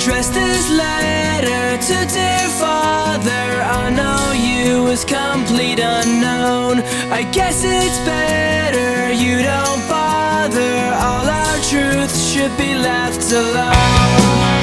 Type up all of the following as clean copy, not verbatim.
Address this letter to dear father. I know you was complete unknown. I guess it's better you don't bother. All our truth should be left alone.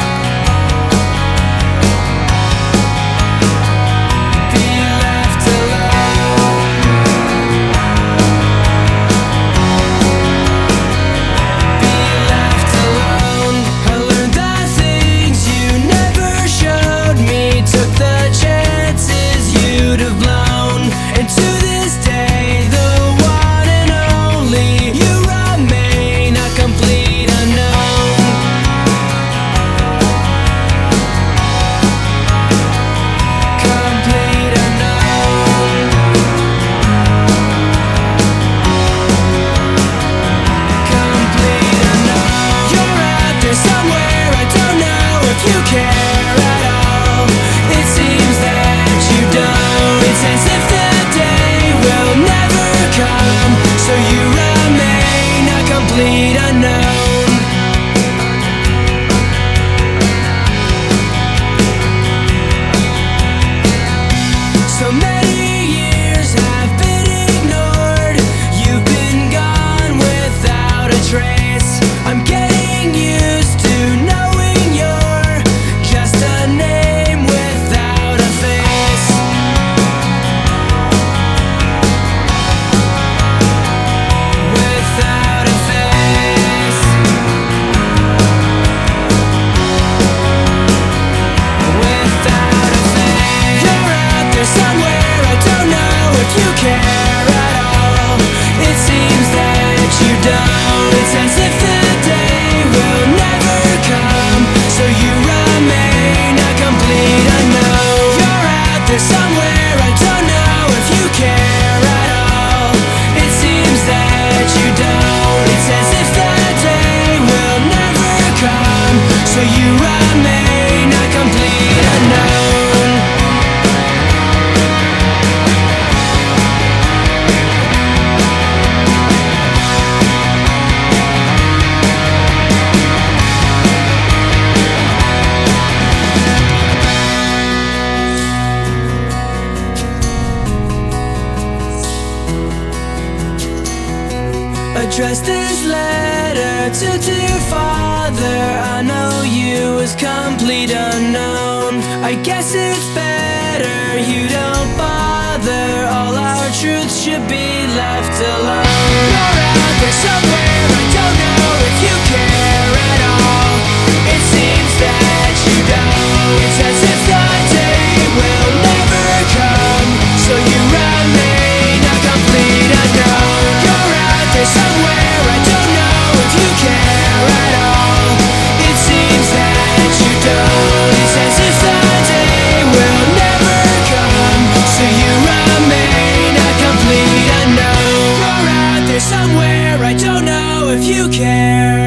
Address this letter to dear father. I know you was complete unknown. I guess it's better you don't bother. All our truth should be left alone. You're out there somewhere, I don't know if you care at all. It seems that you don't. It's as if the day will never come, so you remain a complete unknown. You're out there somewhere, I don't know if you care at all. It seems that you don't. It's as if the day will never come, so you remain a complete unknown. You're out there somewhere, I don't know if you care.